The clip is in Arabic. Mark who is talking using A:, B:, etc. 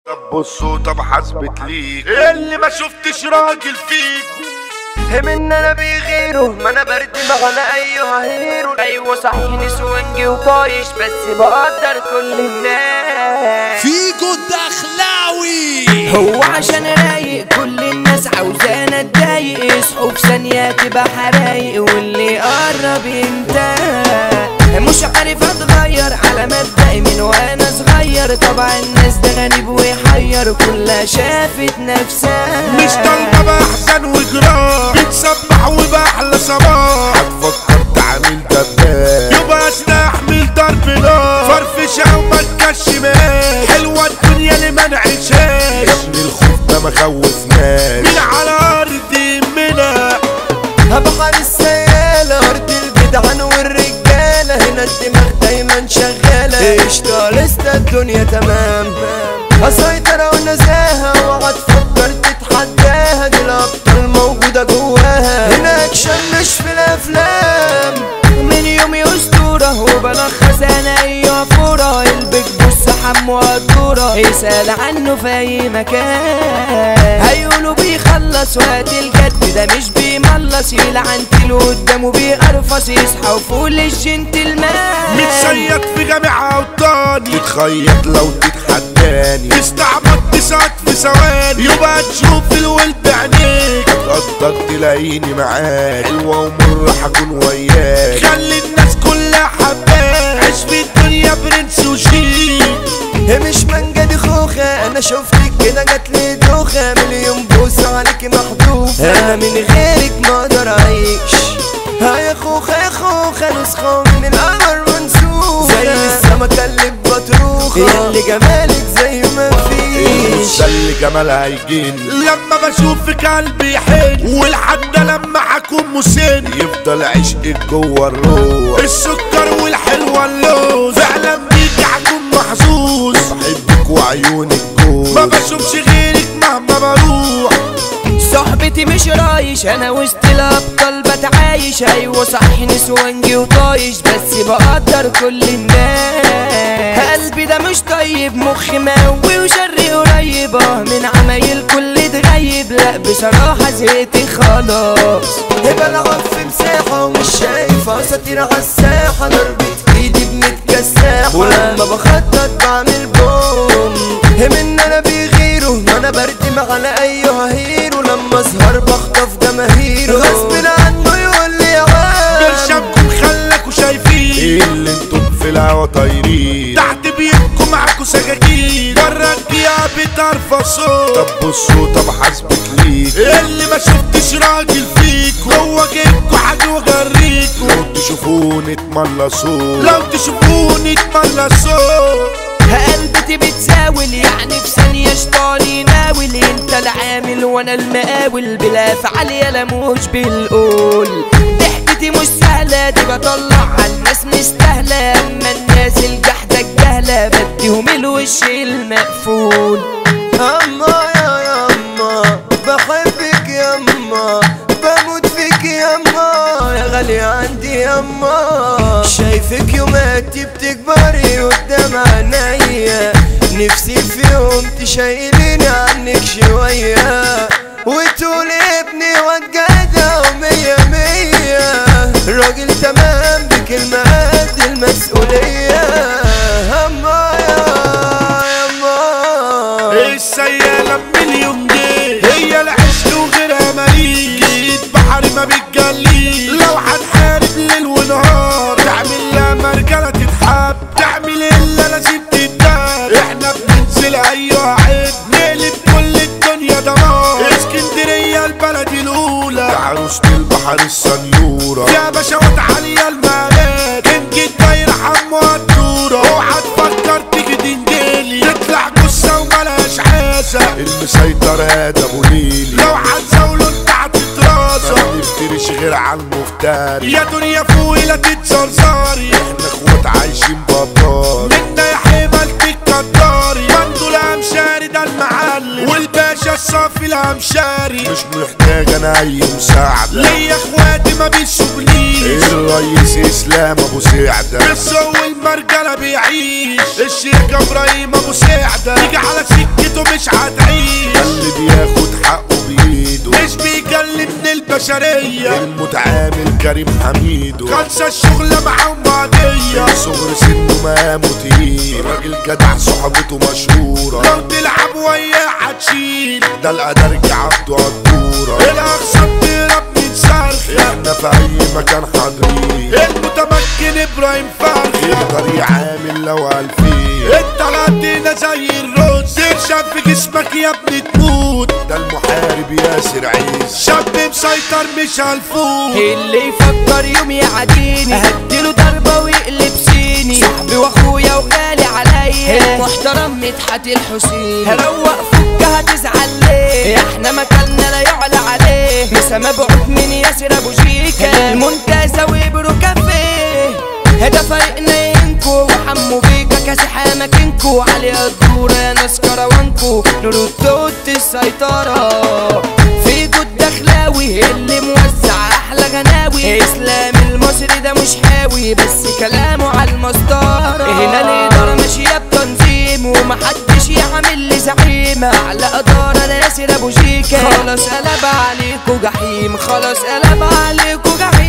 A: طب بصوا طب حسبت ليك اللي ما شفتش راجل فيك
B: من انا بغيره ما انا برد مغنى ايها هيرو. ايوه صحيح نسوانجي وطايش بس بقدر كل الناس.
C: فيجو الدخلاوي
B: هو عشان رايق كل الناس عاوزانا اتضايق. يصحوا في ثانية تبقى حرايق واللي يقرب ينتهي. مش عارف اتغير على مبدئي من وانا صغير. طبعا الناس ده غريب ويحير كلها شافت نفسها.
A: مش طالبة بأحزان وجراح بتسبح وبأحلى صباح. هتفكر تعمل دباب يبقى استحمل ضرب نار. فرفشة وما تكشماش حلوة الدنيا اللي ما نعيشهاش. يا ابني الخوف ده ما خوفناش. مين على أرض يمنا
B: بحر السيالة أرض الجدعان والرجالة. هنا الدماغ دايما شغالة. قشطة لسه الدنيا تمام. هسيطرة ونزاهة واقعد تفكر تتحداها. دي الأبطال موجودة جواها. هنا أكشن مش في الأفلام. من يومي أسطورة وبلخص أنا أيها فورة. البيج بص حمو قدورة يسأل عنه في أي مكان. هيقولوا بيخلص وقت الجد ده مش بيملص. يلعن تلو قدامه بيقرفص. يصحى وفول الجنتلمان.
A: متصيد في جميع أوطاني. تتخيط لو تتحداني. تستعبط تسعد في ثواني. يبقى تشوف الولد بعينيك. هتقدر تلاقيني معاك. حلوة ومرة هكون وياك. خلي الناس كلها حباك. عيش في الدنيا برنس وشيك.
B: مش منجا دي خوخة. انا شفتك كده جاتلي دوخة. مليون بوسة عليكي محذوفة. انا من غيرك ما اقدر اعيش. يا خوخة يا خوخة نسخة من القمر منسوخة. زي السمكة اللي ببطروخة. اللي جمالك زي ما فيش.
A: ده اللي جمالها هيجيني. لما بشوفك قلبي يحن. ولحد لما هكون مسن. يفضل عشقك جوه الروح. السكر والحلوة اللوز. فعلا بيكي هكون محظوظ. بحبك وعيونك جوز. ما بشوفش غيرك مهما بروح.
B: صحبتي مش رايش. انا وسط الابطال بتعايش. ايوه صحيح نسوانجي وطايش بس بقدر كل الناس. قلبي ده مش طيب مخي موي وشري قريب. من عمايل كل تغيب. لا بصراحة زهقت خلاص. بلعب في مساحة ومش شايفة. اساطير عالساحة ضربة ايدي بمتكساحة. ولما بخطط بعمل بوم. من انا بيغيروا ما انا بردم على ايها هيرو. لما اظهر بخطف جماهيره. غصب عنه يقول لي يا عم.
A: برشامكم خلكوا شايفين. ايه اللي انتم في الهوا طايرين. تحت بيتكم معاكوا سكاكين. برك يا بترفصوا. طب بصوا طب حسبت ليك اللي ما شفتش راجل فيكوا. جوا جيبكوا حاجة وجريكوا. لو تشوفوني تملصوا. لو تشوفوني تملصوا.
B: قلبتي بتزاول يعني في ثانية شطاني ناول. انت العامل وانا المقاول. بلا افعال يالا مش بالقول. ضحكتي مش سهلة دي بطلع عالناس مستاهلة. اما الناس الجحدة الجهلة بديهم الوش المقفول. اما يا يما بحبك يما. بموت فيك يما. يا غالية عندي يما. شايفك يوماتي بتكبري قدام عينيا. نفسي في يوم تشيليني عنك شوية. وتقولي ابني واتجدع ومية مية. راجل تمام بكلمة قد المسؤولية. هما يا يما.
A: السيالة بمليون جنيه. هي العشق وغيرها ماليش. جيت بحر ما بتجليش. لو هتحارب ليل ونهار. تعمل لها مرجلة تتحب. تعمل الا لازم تتداب. احنا بننزل ايوه عيب. نقلب كل الدنيا دمار. اسكندرية البلد الاولى. عروسة البحر السنيورة. يا باشوات عالية المالات. انجي الدايرة حمو الدورة. اوعى تفكر تيجي تنجلي. تطلع جثة وملهاش عازة. المسيطر هذا ابو ليلي. لو هتزاوله انت هتترازى. ما بنفترش غير على المفتري. يا دنيا فوقي لا تتزرزري. احنا اخوات عايشين بطاري. منا يا حمالتك كداري. مندو الامشاري ده المعلم. والباشا الصافي الامشاري. مش محتاج انا اي مساعدة. ليا اخواتي ما بيسوبنيش. الرئيس اسلام ابو سعدة. بس هو المرجلة بيعيش. الشيخ ابراهيم ابو سعدة. يجي على سكته البشرية المتعامل كريم حميدو خلصة الشغلة معاهم بعدية صغر سنه مقامه تقيل راجل جدع صحبته مشهورة لو تلعب وياه هتشيل ده القدرج عبده عالدورة الأخصام تهرب من صرخ احنا في أي مكان حاضرين المتمكن إبراهيم فرخ يقدر يعامل لو ألفين انت لقينا زي الرز ترشب في جسمك يا ابني تموت ده المحارب ياسر عيسى شاب مسيطر مش هالفوت
B: اللي يفكر يوم يعاديني هديله ضربة ويقلب سيني صاحبي واخويا وغالي عليا المحترم مدحت الحسين هروق فك هتزعل ليه احنا مكاننا لا يعلى عليه مسا مبعوث من ياسر ابو جيكا المنتزه وابرو كافيه هدا فريقنا ينكو وحمو بيكا كاسح اماكنكو علي الدورة يا ناس كروانكو نور التوت السيطرة في جود دخلاوي اللي موزع احلى غناوي اسلام المصري ده مش هاوي بس كلامه على المسطرة هنا الادارة ماشية بتنظيم ومحدش يعمل لي زعيم على ادارة ياسر ابو جيكا خلاص قلب عليكو جحيم خلاص قلب عليكو جحيم